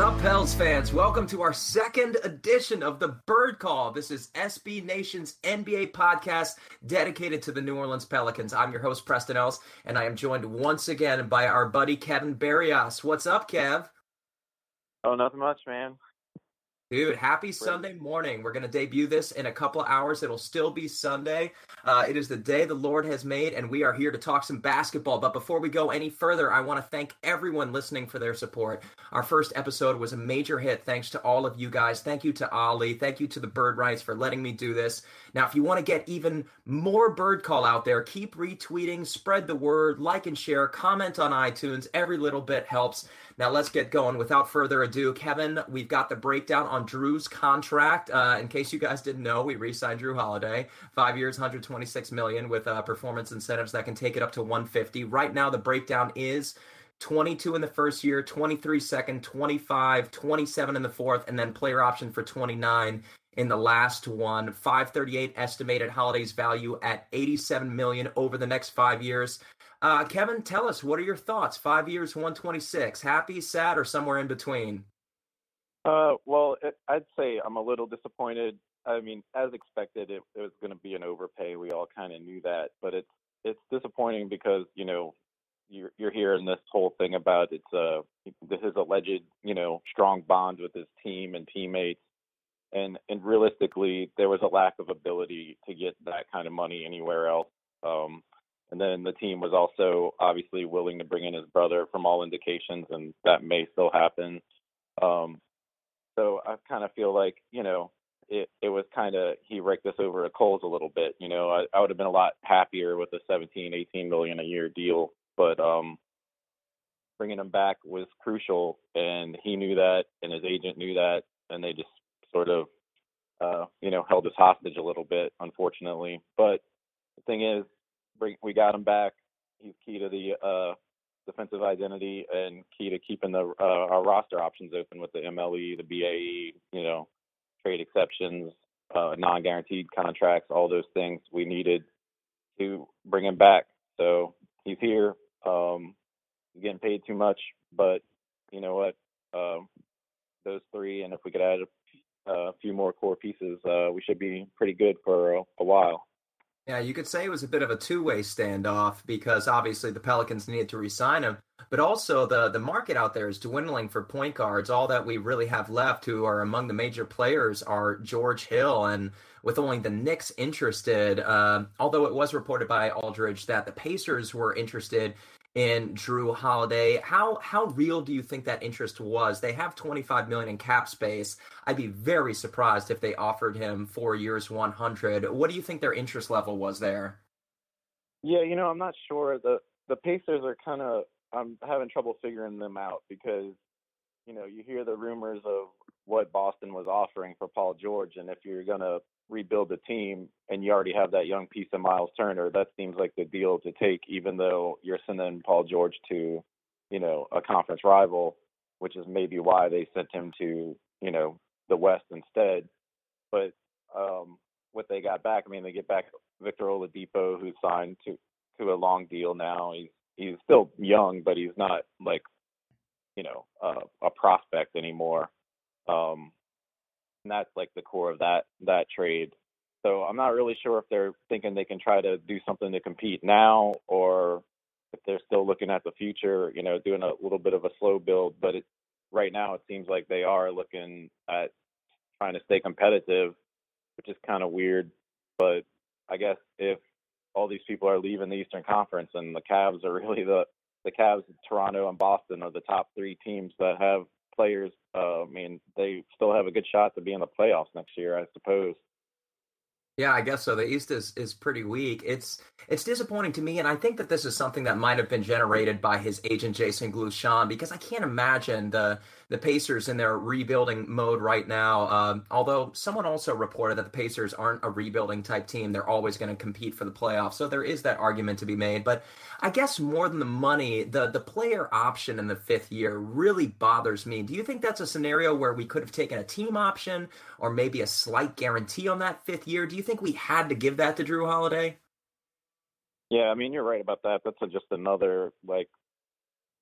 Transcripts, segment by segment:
up, Pels fans? Welcome to our second edition of the Bird Call. This is SB Nation's NBA podcast dedicated to the New Orleans Pelicans. I'm your host, Preston Ellis, and I am joined once again by our buddy Kevin Barrios. What's up, Kev? Oh, nothing much, man. Dude, happy Sunday morning. We're going to debut this in a couple of hours. It'll still be Sunday. It is the day the Lord has made, and we are here to talk some basketball. But before we go any further, I want to thank everyone listening for their support. Our first episode was a major hit thanks to all of you guys. Thank you to Ali. Thank you to the Bird Rights for letting me do this. Now, if you want to get even more Bird Call out there, keep retweeting, spread the word, like and share, comment on iTunes. Every little bit helps. Now, let's get going. Without further ado, Kevin, we've got the breakdown on Drew's contract. In case you guys didn't know, we re-signed Jrue Holiday, 5 years, $126 million with performance incentives that can take it up to $150. Right now, the breakdown is 22 in the first year, 23 second, 25, 27 in the fourth, and then player option for 29 in the last one. 538 estimated Holiday's value at $87 million over the next 5 years. Kevin, tell us, what are your thoughts? 5 years, 126. Happy, sad, or somewhere in between? I'd say I'm a little disappointed. I mean, as expected, it was going to be an overpay. We all kind of knew that, but it's disappointing because, you know, you're hearing this whole thing about his alleged, you know, strong bond with his team and teammates. And realistically, there was a lack of ability to get that kind of money anywhere else. And then the team was also obviously willing to bring in his brother from all indications, and that may still happen. So I kind of feel like, you know, it was kind of, he raked us over the coals a little bit. You know, I would have been a lot happier with a 17, 18 million a year deal, but bringing him back was crucial, and he knew that, and his agent knew that, and they just sort of, you know, held us hostage a little bit, unfortunately. But the thing is, we got him back. He's key to the defensive identity and key to keeping our roster options open with the MLE, the BAE, you know, trade exceptions, non-guaranteed contracts, all those things we needed to bring him back. So he's here. He's getting paid too much, but you know what? Those three, and if we could add a few more core pieces, we should be pretty good for a while. Yeah, you could say it was a bit of a two-way standoff because obviously the Pelicans needed to re-sign him, but also the market out there is dwindling for point guards. All that we really have left who are among the major players are George Hill, and with only the Knicks interested, although it was reported by Aldridge that the Pacers were interested in Jrue Holiday. How real do you think that interest was? They have $25 million in cap space. I'd be very surprised if they offered him 4 years, 100. What do you think their interest level was there? Yeah, you know, I'm not sure. The Pacers are kind of, I'm having trouble figuring them out because, you know, you hear the rumors of what Boston was offering for Paul George, and if you're going to rebuild the team and you already have that young piece of Miles Turner, that seems like the deal to take, even though you're sending Paul George to, you know, a conference rival, which is maybe why they sent him to, you know, the West instead. But what they got back, I mean, they get back Victor Oladipo, who's signed to a long deal now. He's still young, but he's not like, you know, a prospect anymore. And that's like the core of that trade. So I'm not really sure if they're thinking they can try to do something to compete now, or if they're still looking at the future, you know, doing a little bit of a slow build. But right now it seems like they are looking at trying to stay competitive, which is kind of weird. But I guess if all these people are leaving the Eastern Conference and the Cavs are really the Cavs, Toronto, and Boston are the top three teams that have players, I mean, they still have a good shot to be in the playoffs next year, I suppose. Yeah, I guess so. The East is pretty weak. It's disappointing to me, and I think that this is something that might have been generated by his agent Jason Glushon, because I can't imagine the Pacers in their rebuilding mode right now. Although someone also reported that the Pacers aren't a rebuilding type team, they're always going to compete for the playoffs. So there is that argument to be made. But I guess more than the money, the player option in the fifth year really bothers me. Do you think that's a scenario where we could have taken a team option or maybe a slight guarantee on that fifth year? Do you think we had to give that to Jrue Holiday? Yeah, I mean, you're right about that. That's just another, like,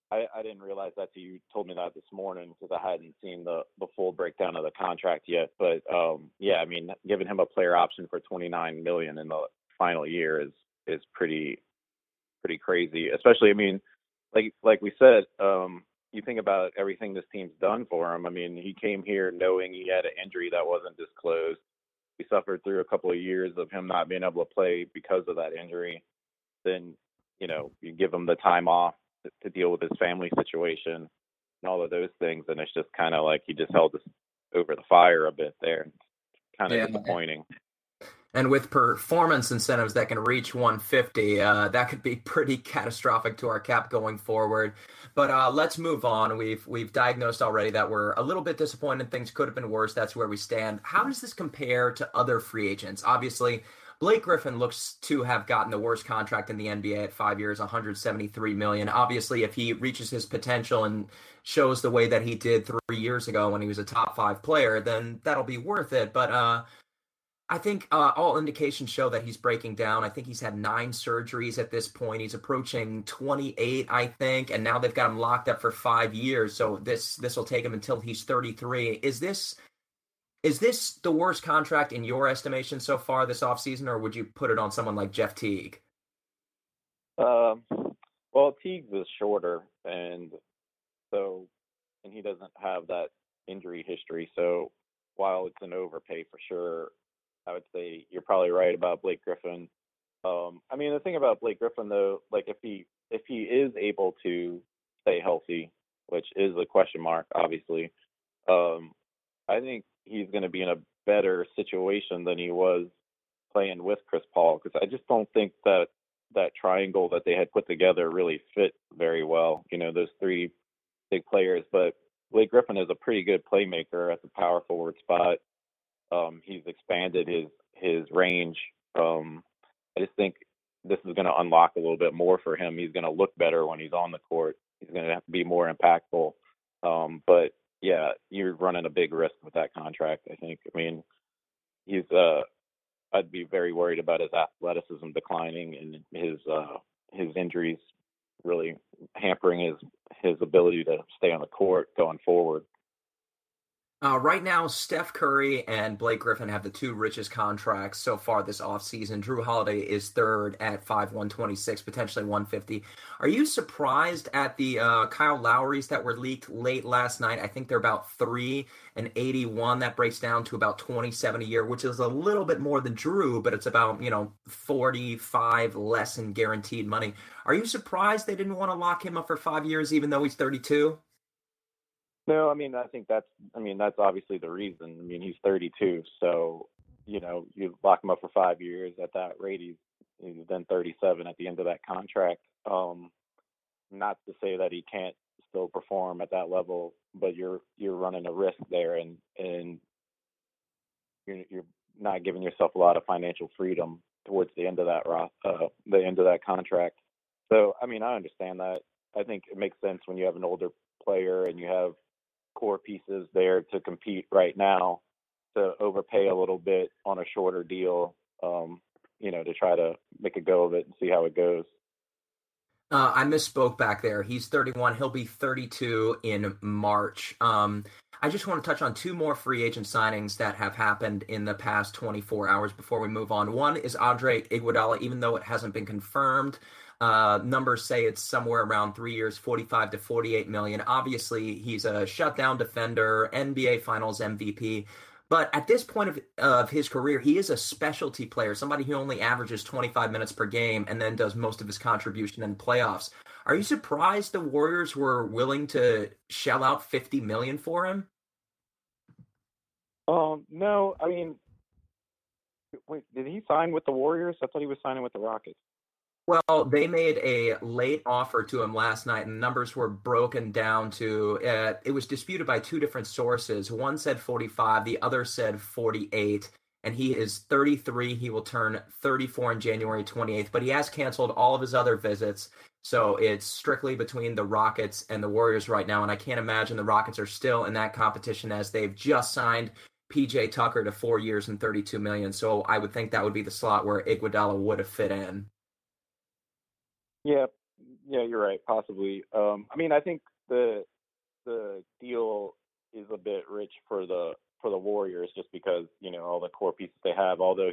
I didn't realize that till you told me that this morning because I hadn't seen the full breakdown of the contract yet. But yeah, I mean, giving him a player option for 29 million in the final year is pretty crazy. Especially, I mean, like we said, you think about everything this team's done for him. I mean, he came here knowing he had an injury that wasn't disclosed. He suffered through a couple of years of him not being able to play because of that injury. Then, you give him the time off to deal with his family situation and all of those things, and it's just kind of like he just held us over the fire a bit there. Kind of disappointing. And with performance incentives that can reach 150, that could be pretty catastrophic to our cap going forward. But let's move on. We've diagnosed already that we're a little bit disappointed. Things could have been worse. That's where we stand. How does this compare to other free agents? Obviously, Blake Griffin looks to have gotten the worst contract in the NBA at 5 years, $173 million. Obviously, if he reaches his potential and shows the way that he did 3 years ago when he was a top 5 player, then that'll be worth it. But I think all indications show that he's breaking down. I think he's had 9 surgeries at this point. He's approaching 28, I think, and now they've got him locked up for 5 years. So this will take him until he's 33. Is this the worst contract in your estimation so far this offseason, or would you put it on someone like Jeff Teague? Well, Teague's is shorter, and he doesn't have that injury history. So while it's an overpay for sure, I would say you're probably right about Blake Griffin. I mean, the thing about Blake Griffin, though, like if he is able to stay healthy, which is a question mark, obviously, I think he's going to be in a better situation than he was playing with Chris Paul, because I just don't think that triangle that they had put together really fit very well. Those 3 big players, but Blake Griffin is a pretty good playmaker at the power forward spot. He's expanded his range. I just think this is going to unlock a little bit more for him. He's going to look better when he's on the court. He's going to have to be more impactful. But yeah, you're running a big risk with that contract, I think. I mean, I'd be very worried about his athleticism declining and his injuries really hampering his ability to stay on the court going forward. Right now, Steph Curry and Blake Griffin have the 2 richest contracts so far this offseason. Drew Holiday is third at 126, potentially 150. Are you surprised at the Kyle Lowrys that were leaked late last night? I think they're about 3.81. That breaks down to about 27 a year, which is a little bit more than Drew, but it's about 45 less in guaranteed money. Are you surprised they didn't want to lock him up for 5 years, even though he's 32? No, I mean, I think that's obviously the reason. I mean, he's 32, so, you lock him up for 5 years at that rate. He's then 37 at the end of that contract. Not to say that he can't still perform at that level, but you're running a risk there, and you're not giving yourself a lot of financial freedom towards the end of that contract. So, I mean, I understand that. I think it makes sense when you have an older player and you have core pieces there to compete right now to overpay a little bit on a shorter deal, to try to make a go of it and see how it goes. I misspoke back there. He's 31. He'll be 32 in March. I just want to touch on 2 more free agent signings that have happened in the past 24 hours before we move on. One is Andre Iguodala, even though it hasn't been confirmed. Numbers say it's somewhere around 3 years, 45 to 48 million. Obviously, he's a shutdown defender, NBA Finals MVP. But at this point of his career, he is a specialty player, somebody who only averages 25 minutes per game and then does most of his contribution in playoffs. Are you surprised the Warriors were willing to shell out $50 million for him? No, I mean, wait, did he sign with the Warriors? I thought he was signing with the Rockets. Well, they made a late offer to him last night, and numbers were broken down to, it was disputed by 2 different sources. One said 45, the other said 48, and he is 33. He will turn 34 on January 28th, but he has canceled all of his other visits, so it's strictly between the Rockets and the Warriors right now, and I can't imagine the Rockets are still in that competition as they've just signed PJ Tucker to 4 years and $32 million, so I would think that would be the slot where Iguodala would have fit in. Yeah, Yeah, you're right. Possibly. I mean, I think the deal is a bit rich for the Warriors just because all the core pieces they have. Although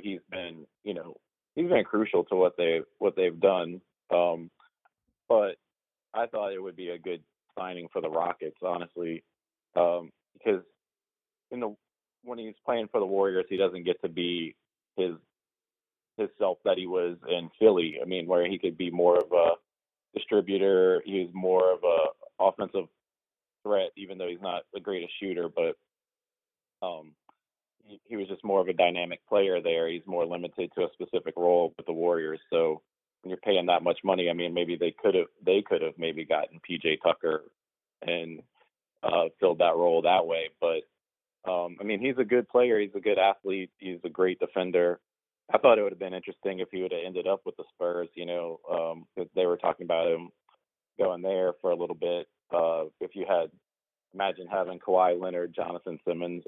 he's been crucial to what they've done. Um, but I thought it would be a good signing for the Rockets, honestly, because in the when he's playing for the Warriors, he doesn't get to be his self that he was in Philly. I mean, where he could be more of a distributor. He's more of a offensive threat, even though he's not the greatest shooter. But um, he was just more of a dynamic player there. He's more limited to a specific role with the Warriors. So when you're paying that much money, I mean, maybe they could have maybe gotten PJ Tucker and filled that role that way. But I mean, he's a good player. He's a good athlete. He's a great defender. I thought it would have been interesting if he would have ended up with the Spurs. 'Cause they were talking about him going there for a little bit. If you had imagine having Kawhi Leonard, Jonathan Simmons,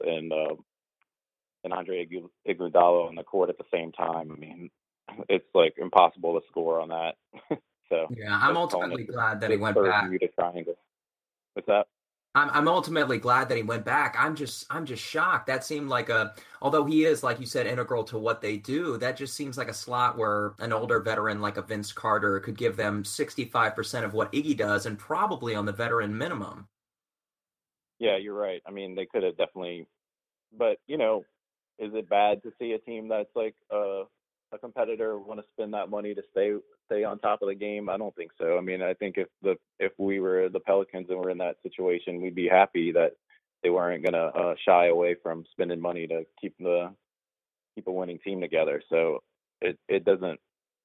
and Andre Iguodala on the court at the same time. I mean, it's like impossible to score on that. So Yeah, I'm just calling it ultimately glad that he the went Spurs back. Bermuda Triangle. What's that? I'm ultimately glad that he went back. I'm just shocked. That seemed like although he is, like you said, integral to what they do, that just seems like a slot where an older veteran like a Vince Carter could give them 65% of what Iggy does and probably on the veteran minimum. Yeah, you're right. I mean, they could have definitely, but is it bad to see a team that's like a competitor want to spend that money to stay on top of the game? I don't think so. I mean, I think if we were the Pelicans and were in that situation, we'd be happy that they weren't gonna shy away from spending money to keep a winning team together. So it doesn't.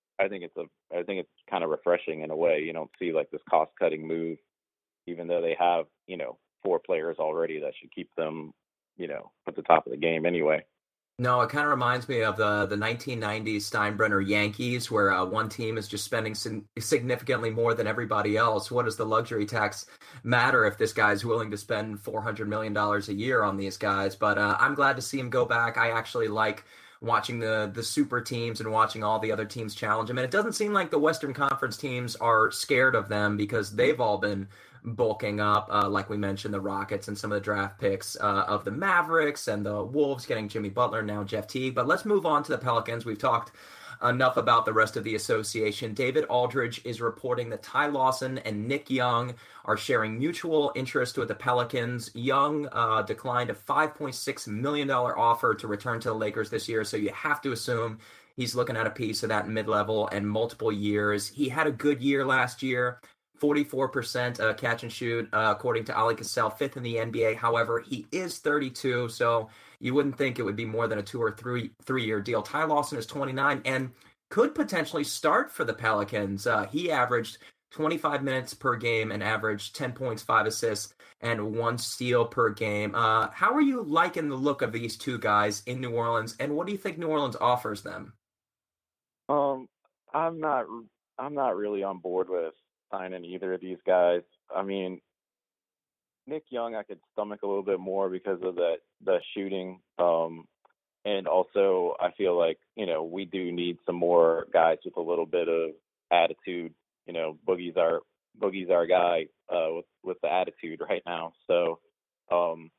I think it's kind of refreshing in a way. You don't see like this cost cutting move, even though they have four players already that should keep them at the top of the game anyway. No, it kind of reminds me of the 1990s Steinbrenner Yankees, where one team is just spending significantly more than everybody else. What does the luxury tax matter if this guy's willing to spend $400 million a year on these guys? But I'm glad to see him go back. I actually like watching the super teams and watching all the other teams challenge him. And it doesn't seem like the Western Conference teams are scared of them because they've all been bulking up, like we mentioned, the Rockets and some of the draft picks of the Mavericks and the Wolves getting Jimmy Butler, now Jeff Teague. But let's move on to the Pelicans. We've talked enough about the rest of the association. David Aldridge is reporting that Ty Lawson and Nick Young are sharing mutual interest with the Pelicans. Young declined a $5.6 million offer to return to the Lakers this year, so you have to assume he's looking at a piece of that mid-level and multiple years. He had a good year last year. 44% catch and shoot, according to Ali Cassell, fifth in the NBA. However, he is 32, so you wouldn't think it would be more than a 2 or 3 year deal. Ty Lawson is 29 and could potentially start for the Pelicans. He averaged 25 minutes per game and averaged 10 points, 5 assists, and 1 steal per game. How are you liking the look of these two guys in New Orleans, and what do you think New Orleans offers them? Um, I'm not I'm not really on board with signing either of these guys. I mean, Nick Young, I could stomach a little bit more because of the shooting. And also I feel like we do need some more guys with a little bit of attitude. Boogie's our guy with the attitude right now. So um,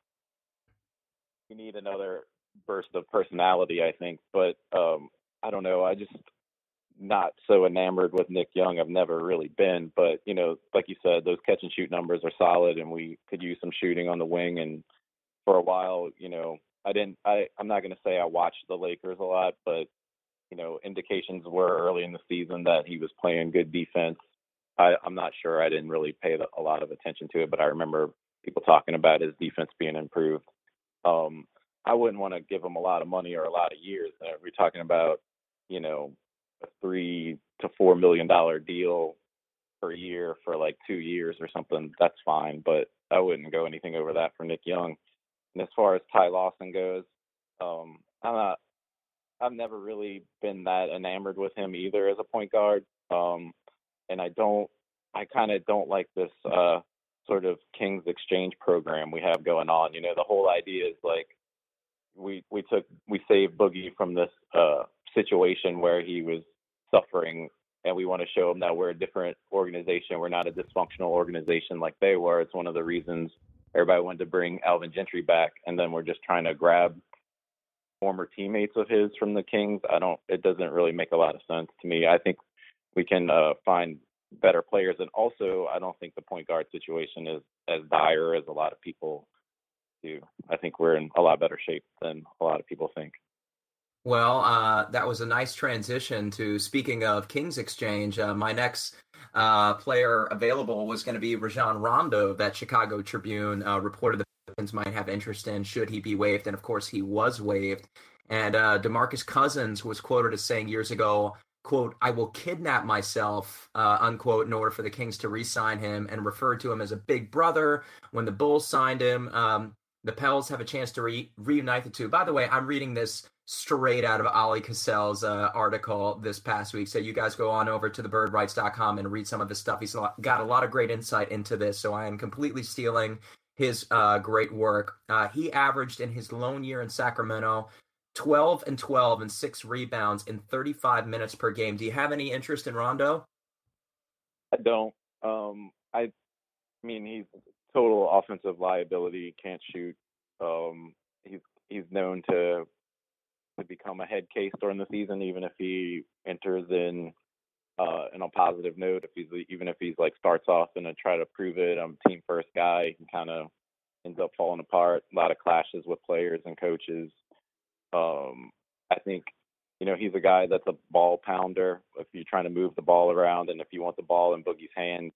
we need another burst of personality, I think. But I don't know. I just not so enamored with Nick Young. I've never really been, but like you said, those catch and shoot numbers are solid, and we could use some shooting on the wing. And for a while, I didn't. I'm not going to say I watched the Lakers a lot, but indications were early in the season that he was playing good defense. I'm not sure. I didn't really pay a lot of attention to it, but I remember people talking about his defense being improved. Um, I wouldn't want to give him a lot of money or a lot of years. We're talking about, a $3 to $4 million deal per year for like 2 years or something. That's fine, but I wouldn't go anything over that for Nick Young. And as far as Ty Lawson goes, um, I'm not. I've never really been that enamored with him either as a point guard. And I kind of don't like this sort of Kings exchange program we have going on. The whole idea is like we saved Boogie from this situation where he was suffering and we want to show them that we're a different organization. We're not a dysfunctional organization like they were. It's one of the reasons everybody wanted to bring Alvin Gentry back, and then we're just trying to grab former teammates of his from the Kings. It doesn't really make a lot of sense to me. I think we can find better players, and also I don't think the point guard situation is as dire as a lot of people do. I think we're in a lot better shape than a lot of people think. Well, that was a nice transition to speaking of Kings Exchange. My next player available was going to be Rajon Rondo, that Chicago Tribune reported the Pelicans might have interest in should he be waived. And of course, he was waived. And DeMarcus Cousins was quoted as saying years ago, quote, "I will kidnap myself," unquote, in order for the Kings to re-sign him, and referred to him as a big brother when the Bulls signed him. The Pels have a chance to reunite the two. By the way, I'm reading this straight out of Ali Cassell's article this past week. So you guys go on over to thebirdwrites.com and read some of the stuff. He's got a lot of great insight into this. So I am completely stealing his great work. He averaged in his lone year in Sacramento 12 and 12 and 6 rebounds in 35 minutes per game. Do you have any interest in Rondo? I don't. I mean, he's total offensive liability. Can't shoot. He's known to become a head case during the season, even if he enters in a positive note. Even if he's like starts off and try to prove it, I'm a team first guy. He kind of ends up falling apart. A lot of clashes with players and coaches. I think he's a guy that's a ball pounder. If you're trying to move the ball around and if you want the ball in Boogie's hands,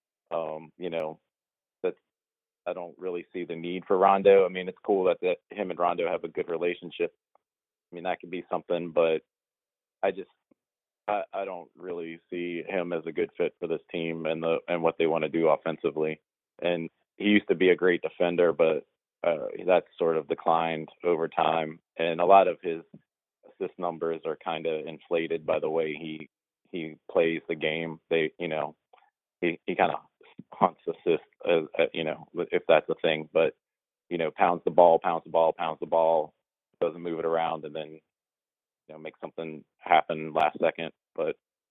I don't really see the need for Rondo. I mean, it's cool that him and Rondo have a good relationship. I mean, that could be something, but I don't really see him as a good fit for this team and what they want to do offensively. And he used to be a great defender, but that's sort of declined over time. And a lot of his assist numbers are kind of inflated by the way he plays the game. He kind of hunts assists, if that's a thing, but pounds the ball, doesn't move it around, and then make something happen last second. But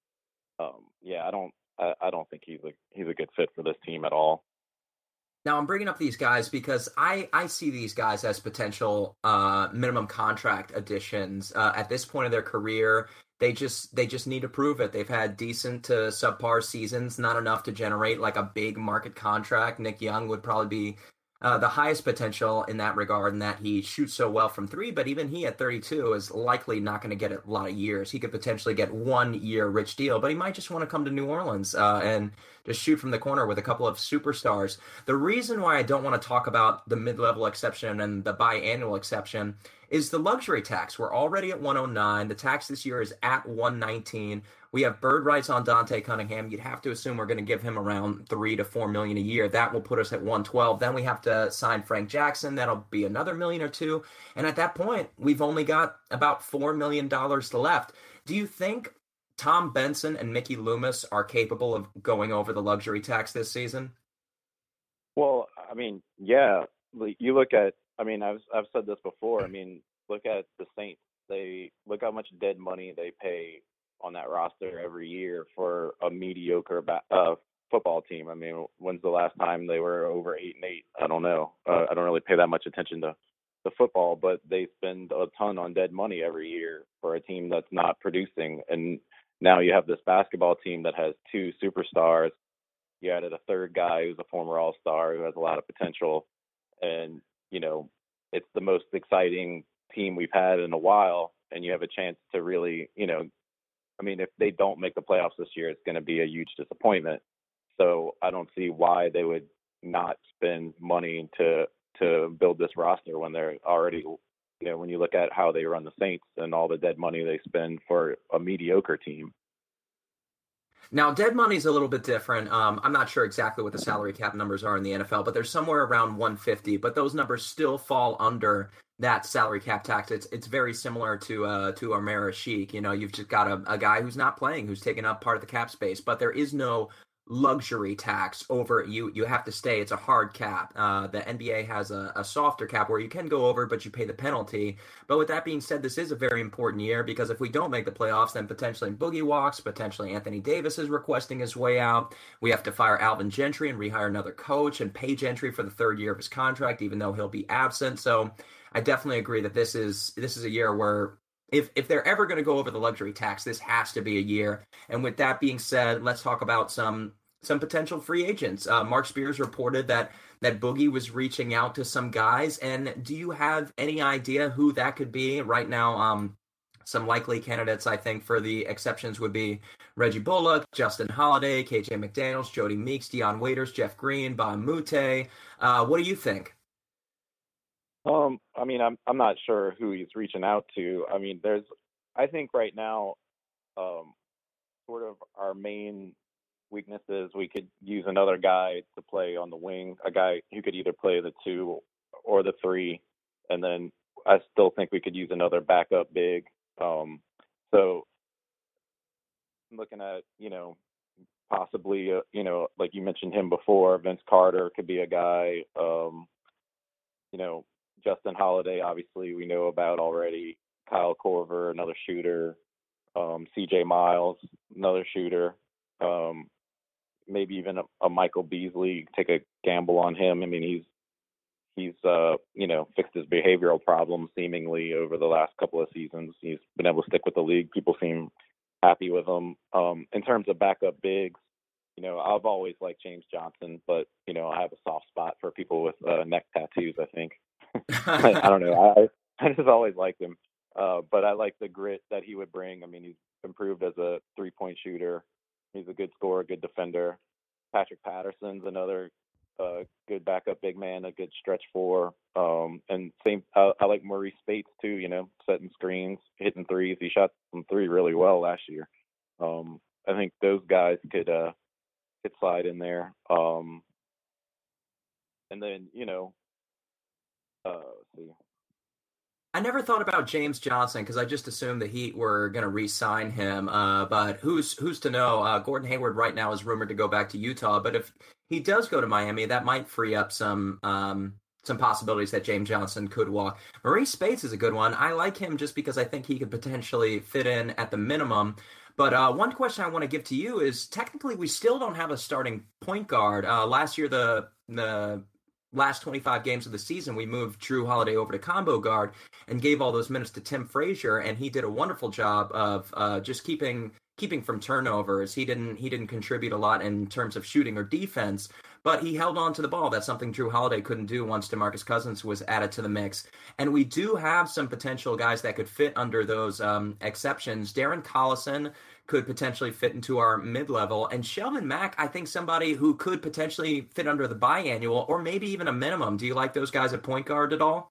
I don't think he's a good fit for this team at all. Now, I'm bringing up these guys because I see these guys as potential minimum contract additions at this point of their career. They just need to prove it. They've had decent to subpar seasons, not enough to generate like a big market contract. Nick Young would probably be the highest potential in that regard, in that he shoots so well from three, but even he at 32 is likely not going to get a lot of years. He could potentially get 1 year rich deal, but he might just want to come to New Orleans and just shoot from the corner with a couple of superstars. The reason why I don't want to talk about the mid-level exception and the biannual exception is the luxury tax. We're already at 109. The tax this year is at 119. We have bird rights on Dante Cunningham. You'd have to assume we're going to give him around $3 to $4 million a year. That will put us at 112. Then we have to sign Frank Jackson. That'll be another $1 million or $2 million. And at that point, we've only got about $4 million left. Do you think Tom Benson and Mickey Loomis are capable of going over the luxury tax this season? Well, I mean, yeah. You look at, I've said this before. I mean, look at the Saints. Look how much dead money they pay on that roster every year for a mediocre football team. I mean, when's the last time they were over 8-8? I don't know. I don't really pay that much attention to football, but they spend a ton on dead money every year for a team that's not producing. And now you have this basketball team that has 2 superstars. You added a third guy who's a former All-Star who has a lot of potential. And, it's the most exciting team we've had in a while. And you have a chance to really, if they don't make the playoffs this year, it's going to be a huge disappointment. So I don't see why they would not spend money to build this roster when they're already, when you look at how they run the Saints and all the dead money they spend for a mediocre team. Now, dead money is a little bit different. I'm not sure exactly what the salary cap numbers are in the NFL, but they're somewhere around 150. But those numbers still fall under that salary cap tax. It's very similar to Omer Asik. You've just got a guy who's not playing, who's taking up part of the cap space. But there is no luxury tax over you have to stay. It's a hard cap. The NBA has a softer cap where you can go over, but you pay the penalty. But with that being said, this is a very important year because if we don't make the playoffs, then potentially Boogie walks, potentially Anthony Davis is requesting his way out. We have to fire Alvin Gentry and rehire another coach and pay Gentry for the third year of his contract, even though he'll be absent. So I definitely agree that this is a year where if they're ever going to go over the luxury tax, this has to be a year. And with that being said, let's talk about some potential free agents. Mark Spears reported that Boogie was reaching out to some guys. And do you have any idea who that could be right now? Some likely candidates, I think, for the exceptions would be Reggie Bullock, Justin Holiday, KJ McDaniels, Jody Meeks, Dion Waiters, Jeff Green, Ba Mute. What do you think? I mean, I'm not sure who he's reaching out to. I mean, I think right now, sort of our main weaknesses, we could use another guy to play on the wing, a guy who could either play the 2 or the 3, and then I still think we could use another backup big. So I'm looking at, possibly, like you mentioned him before, Vince Carter could be a guy. You know, Justin Holiday, obviously, we know about already. Kyle Korver, another shooter. CJ Miles, another shooter. Maybe even a Michael Beasley. Take a gamble on him. I mean, he's fixed his behavioral problems seemingly over the last couple of seasons. He's been able to stick with the league. People seem happy with him. In terms of backup bigs, I've always liked James Johnson, but I have a soft spot for people with neck tattoos, I think. I don't know. I just always liked him. But I like the grit that he would bring. I mean, he's improved as a 3-point shooter. He's a good scorer, good defender. Patrick Patterson's another good backup big man, a good stretch 4. And I like Maurice Spates too, setting screens, hitting threes. He shot some 3 really well last year. I think those guys could slide in there. And then, let's see. I never thought about James Johnson because I just assumed the Heat were going to re-sign him. But who's to know? Gordon Hayward right now is rumored to go back to Utah. But if he does go to Miami, that might free up some possibilities that James Johnson could walk. Maurice Spates is a good one. I like him just because I think he could potentially fit in at the minimum. But one question I want to give to you is technically we still don't have a starting point guard. Last year, the last 25 games of the season, we moved Drew Holiday over to combo guard and gave all those minutes to Tim Frazier, and he did a wonderful job of just keeping from turnovers. He didn't contribute a lot in terms of shooting or defense, but he held on to the ball. That's something Drew Holiday couldn't do once DeMarcus Cousins was added to the mix. And we do have some potential guys that could fit under those exceptions. Darren Collison could potentially fit into our mid-level. And Shelvin Mack, I think somebody who could potentially fit under the biannual or maybe even a minimum. Do you like those guys at point guard at all?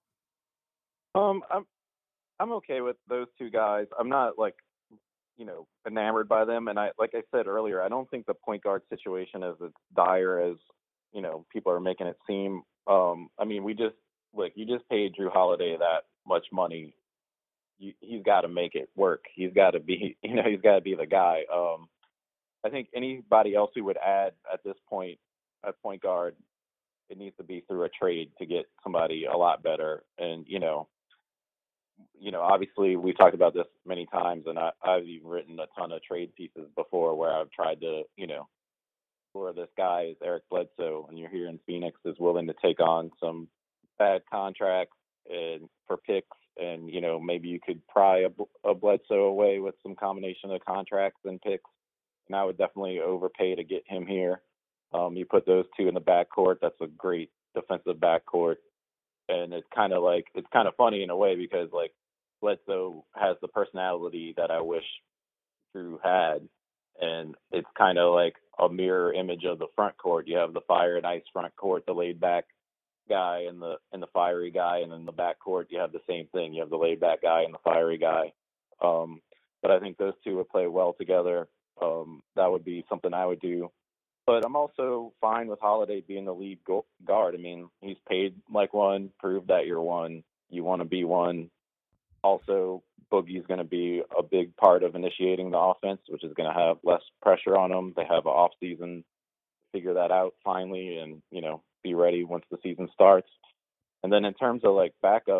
I'm okay with those 2 guys. I'm not enamored by them. And like I said earlier, I don't think the point guard situation is as dire as, people are making it seem. I mean, you just paid Drew Holiday that much money. He's got to make it work. He's got to be, he's got to be the guy. I think anybody else who would add at this point at point guard, it needs to be through a trade to get somebody a lot better. And, obviously we've talked about this many times, and I've even written a ton of trade pieces before where I've tried to, for this guy is Eric Bledsoe, and you're here in Phoenix, is willing to take on some bad contracts and for picks. And, maybe you could pry a Bledsoe away with some combination of contracts and picks. And I would definitely overpay to get him here. You put those 2 in the backcourt. That's a great defensive backcourt. And it's kind of funny in a way because, like, Bledsoe has the personality that I wish Drew had. And it's kind of like a mirror image of the front court. You have the fire and ice front court, the laid back guy and the fiery guy, and in the backcourt you have the same thing. You have the laid back guy and the fiery guy. But I think those 2 would play well together. That would be something I would do. But I'm also fine with Holiday being the lead guard. I mean, he's paid like one. Prove that you're one. You want to be one. Also, Boogie's going to be a big part of initiating the offense, which is going to have less pressure on them. They have an off season figure that out finally and, be ready once the season starts. And then in terms of like backups,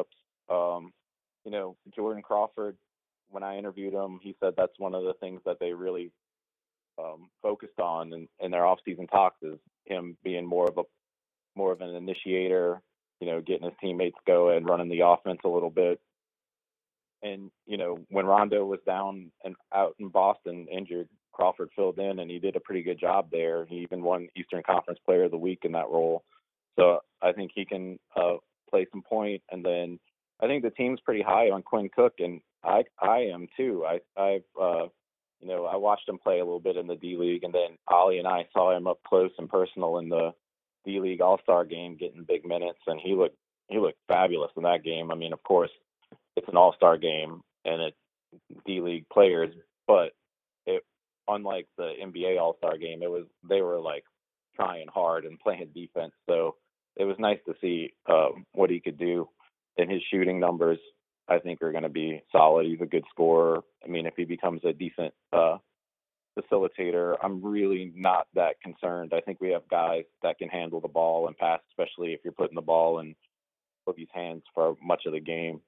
Jordan Crawford, when I interviewed him, he said that's one of the things that they really focused on in their offseason talks is him being more of an initiator, getting his teammates going, running the offense a little bit. And, when Rondo was down and out in Boston injured, Crawford filled in and he did a pretty good job there. He even won Eastern Conference Player of the Week in that role. So I think he can play some point. And then I think the team's pretty high on Quinn Cook, and I am too. I watched him play a little bit in the D League, and then Ollie and I saw him up close and personal in the D League All-Star game, getting big minutes, and he looked fabulous in that game. I mean, of course, it's an All-Star game and it's D League players, but unlike the NBA All-Star game, they were like trying hard and playing defense. So it was nice to see what he could do, and his shooting numbers I think are going to be solid. He's a good scorer. I mean, if he becomes a decent facilitator, I'm really not that concerned. I think we have guys that can handle the ball and pass, especially if you're putting the ball in Boogie's hands for much of the game.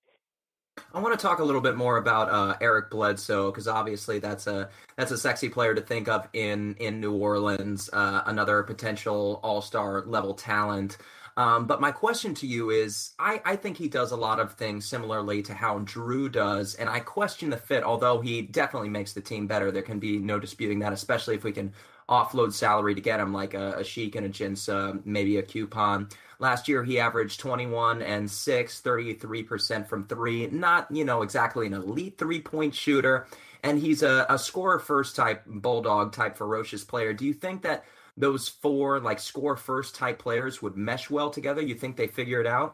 I want to talk a little bit more about Eric Bledsoe, because obviously that's a sexy player to think of in New Orleans, another potential all-star level talent. But my question to you is, I think he does a lot of things similarly to how Drew does, and I question the fit, although he definitely makes the team better. There can be no disputing that, especially if we can offload salary to get him, like a Sheik and a Jinsa, maybe a Coupon. Last year, he averaged 21 and 6, 33% from three. Not, exactly an elite three-point shooter. And he's a scorer-first type, bulldog type, ferocious player. Do you think that those four, like, score-first type players would mesh well together? You think they figure it out?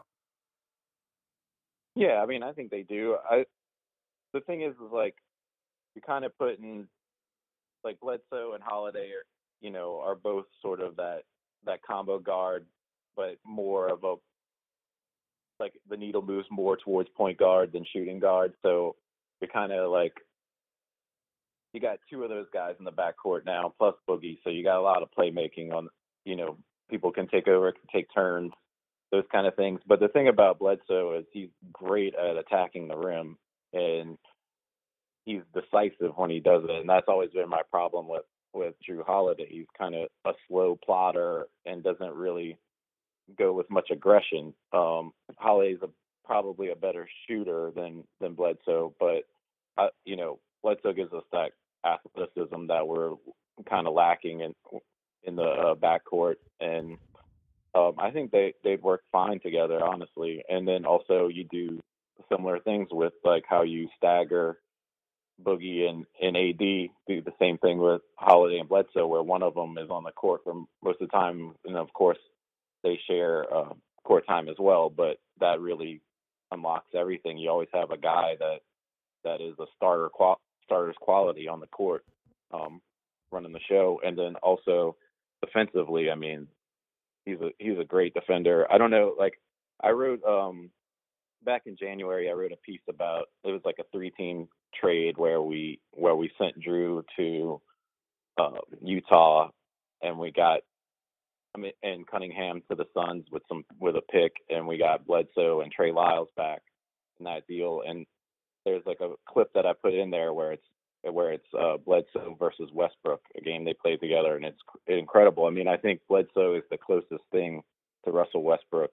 Yeah, I mean, I think they do. The thing is like, you kind of put in, like, Bledsoe and Holiday are both sort of that combo guard, but more of like the needle moves more towards point guard than shooting guard. So you're kind of like, you got two of those guys in the backcourt now, plus Boogie. So you got a lot of playmaking on, people can take over, can take turns, those kind of things. But the thing about Bledsoe is he's great at attacking the rim, and he's decisive when he does it. And that's always been my problem with Drew Holiday. He's kind of a slow plotter and doesn't really go with much aggression. Holiday's probably a better shooter than Bledsoe, but Bledsoe gives us that athleticism that we're kind of lacking in the backcourt, and I think they'd work fine together, honestly. And then also you do similar things with like how you stagger Boogie and AD, do the same thing with Holiday and Bledsoe, where one of them is on the court for most of the time, and of course they share court time as well. But that really unlocks everything. You always have a guy that is a starter's quality on the court, running the show. And then also defensively, I mean, he's a great defender. I don't know, like I wrote back in January, I wrote a piece about, it was like a 3-team trade where we sent Drew to Utah, and we got and Cunningham to the Suns with a pick, and we got Bledsoe and Trey Lyles back in that deal. And there's like a clip that I put in there where it's Bledsoe versus Westbrook, a game they played together, and it's incredible. I mean, I think Bledsoe is the closest thing to Russell Westbrook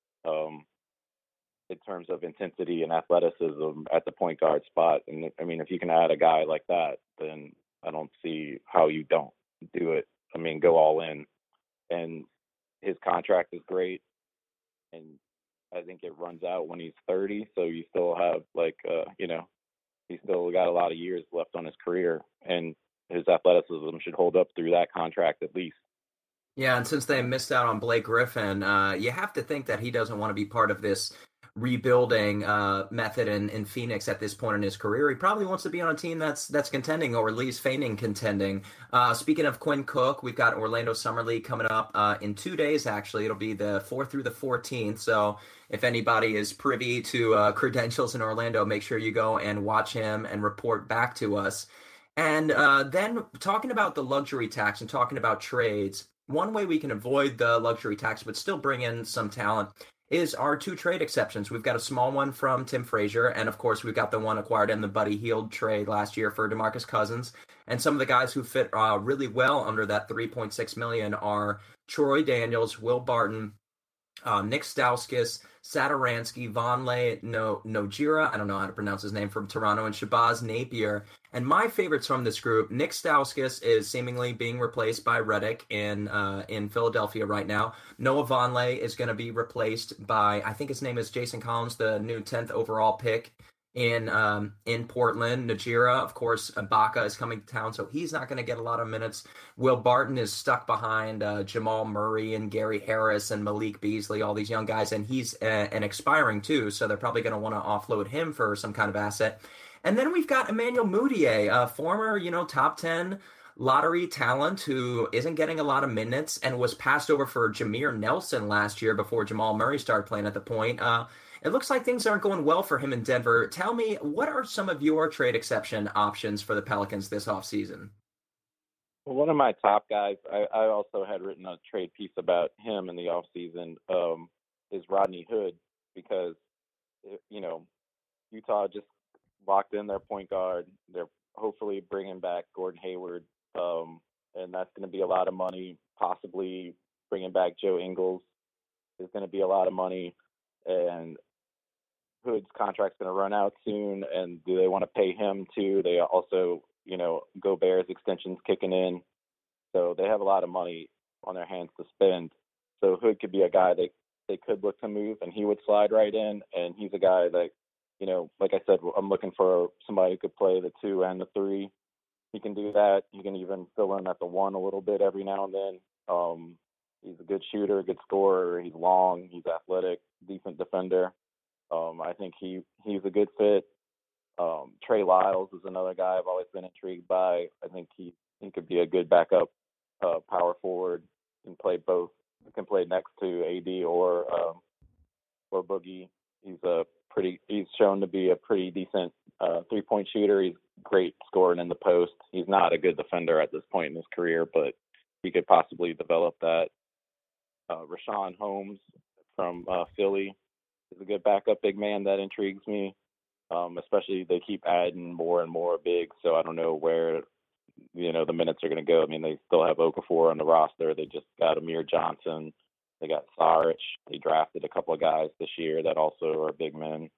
in terms of intensity and athleticism at the point guard spot. And I mean, if you can add a guy like that, then I don't see how you don't do it. I mean, go all in. And his contract is great, and I think it runs out when he's 30. So you still have he's still got a lot of years left on his career, and his athleticism should hold up through that contract at least. Yeah, and since they missed out on Blake Griffin, you have to think that he doesn't want to be part of this rebuilding method in Phoenix at this point in his career. He probably wants to be on a team that's contending, or at least feigning contending. Speaking of Quinn Cook, we've got Orlando Summer League coming up in 2 days, actually. It'll be the 4th through the 14th. So if anybody is privy to credentials in Orlando, make sure you go and watch him and report back to us. And then talking about the luxury tax and talking about trades, one way we can avoid the luxury tax but still bring in some talent is our two trade exceptions. We've got a small one from Tim Frazier, and of course, we've got the one acquired in the Buddy Hield trade last year for DeMarcus Cousins. And some of the guys who fit really well under that 3.6 million are Troy Daniels, Will Barton, Nick Stauskas, Satoransky, Vonleh, Nojira, I don't know how to pronounce his name, from Toronto, and Shabazz Napier. And my favorites from this group, Nick Stauskas is seemingly being replaced by Redick in Philadelphia right now. Noah Vonleh is going to be replaced by, I think his name is Jason Collins, the new 10th overall pick in Portland. Najira, of course, Ibaka is coming to town, so he's not going to get a lot of minutes. Will Barton is stuck behind Jamal Murray and Gary Harris and Malik Beasley, all these young guys, and he's an expiring too, so they're probably going to want to offload him for some kind of asset. And then we've got Emmanuel Mudiay, a former, top 10 lottery talent who isn't getting a lot of minutes and was passed over for Jameer Nelson last year before Jamal Murray started playing at the point. It looks like things aren't going well for him in Denver. Tell me, what are some of your trade exception options for the Pelicans this offseason? Well, one of my top guys, I also had written a trade piece about him in the offseason, is Rodney Hood, because, Utah just locked in their point guard. They're hopefully bringing back Gordon Hayward, and that's going to be a lot of money. Possibly bringing back Joe Ingles is going to be a lot of money, and Hood's contract's going to run out soon, and do they want to pay him too? They also, Gobert's extension's kicking in, so they have a lot of money on their hands to spend. So Hood could be a guy that they could look to move, and he would slide right in. And he's a guy that, like I said, I'm looking for somebody who could play the 2 and the 3. He can do that. He can even fill in at the 1 a little bit every now and then. He's a good shooter, a good scorer. He's long. He's athletic, decent defender. I think he's a good fit. Trey Lyles is another guy I've always been intrigued by. I think he could be a good backup power forward. Can play both. Can play next to AD or Boogie. He's shown to be a pretty decent 3-point shooter. He's great scoring in the post. He's not a good defender at this point in his career, but he could possibly develop that. Rashawn Holmes from Philly is a good backup big man that intrigues me. Especially they keep adding more and more bigs, so I don't know where the minutes are going to go. I mean, they still have Okafor on the roster. They just got Amir Johnson. They got Saric. They drafted a couple of guys this year that also are big men.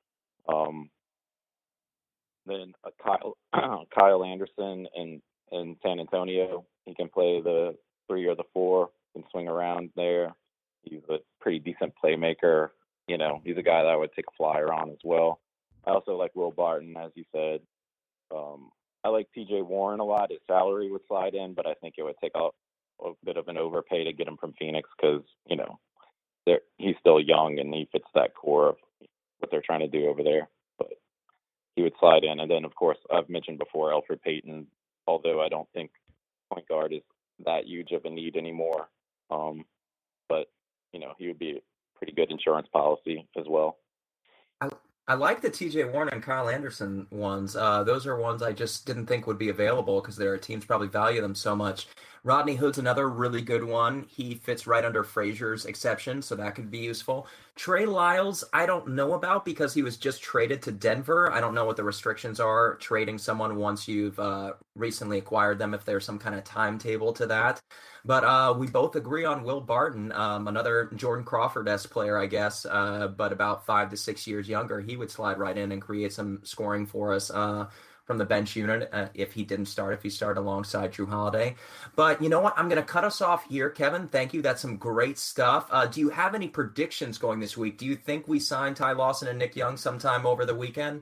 Then Kyle Anderson in San Antonio. He can play the 3 or the 4. Can swing around there. He's a pretty decent playmaker. He's a guy that I would take a flyer on as well. I also like Will Barton, as you said. I like T.J. Warren a lot. His salary would slide in, but I think it would take a bit of an overpay to get him from Phoenix because, he's still young and he fits that core of what they're trying to do over there. But he would slide in. And then, of course, I've mentioned before Elfrid Payton, although I don't think point guard is that huge of a need anymore. But, he would be a pretty good insurance policy as well. I like the T.J. Warren and Kyle Anderson ones. Those are ones I just didn't think would be available because their teams probably value them so much. Rodney Hood's another really good one. He fits right under Frazier's exception, so that could be useful. Trey Lyles, I don't know about because he was just traded to Denver. I don't know what the restrictions are trading someone once you've recently acquired them, if there's some kind of timetable to that. But we both agree on Will Barton, another Jordan Crawford-esque player, I guess, but about 5 to 6 years younger. He would slide right in and create some scoring for us from the bench unit if he started alongside Jrue Holiday. But you know what? I'm going to cut us off here, Kevin. Thank you. That's some great stuff. Do you have any predictions going this week? Do you think we sign Ty Lawson and Nick Young sometime over the weekend?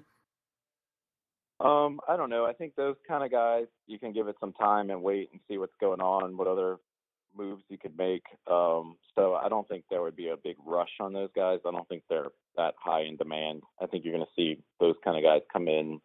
I don't know. I think those kind of guys, you can give it some time and wait and see what's going on, what other moves you could make. So I don't think there would be a big rush on those guys. I don't think they're that high in demand. I think you're going to see those kind of guys come in,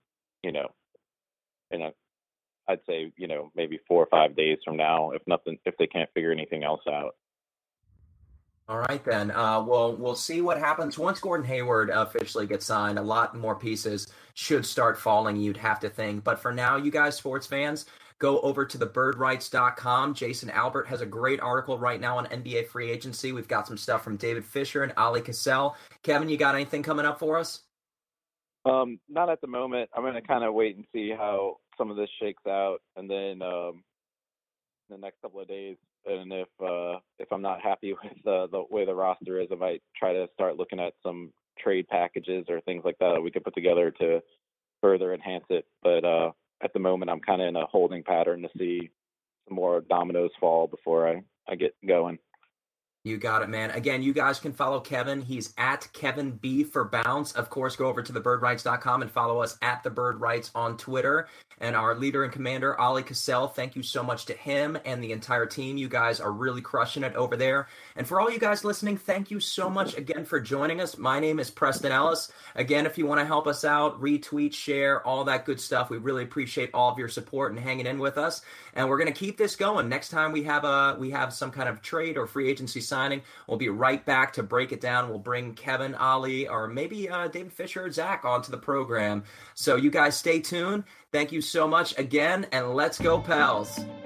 I'd say, maybe 4 or 5 days from now, if they can't figure anything else out. All right, then. Well, we'll see what happens once Gordon Hayward officially gets signed. A lot more pieces should start falling, you'd have to think. But for now, you guys, sports fans, go over to thebirdrights.com. Jason Albert has a great article right now on NBA free agency. We've got some stuff from David Fisher and Ali Cassell. Kevin, you got anything coming up for us? Not at the moment. I'm going to kind of wait and see how some of this shakes out, and then the next couple of days. And if I'm not happy with the way the roster is, I might try to start looking at some trade packages or things like that we could put together to further enhance it. But at the moment, I'm kind of in a holding pattern to see some more dominoes fall before I get going. You got it, man. Again, you guys can follow Kevin. He's at Kevin B for Bounce. Of course, go over to thebirdrights.com and follow us at thebirdrights on Twitter. And our leader and commander, Ali Cassell, thank you so much to him and the entire team. You guys are really crushing it over there. And for all you guys listening, thank you so much again for joining us. My name is Preston Ellis. Again, if you want to help us out, retweet, share, all that good stuff. We really appreciate all of your support and hanging in with us. And we're going to keep this going. Next time we have some kind of trade or free agency signing, we'll be right back to break it down. We'll bring Kevin, Ali, or maybe David Fisher or Zach onto the program. So you guys stay tuned. Thank you so much again, and let's go, Pals.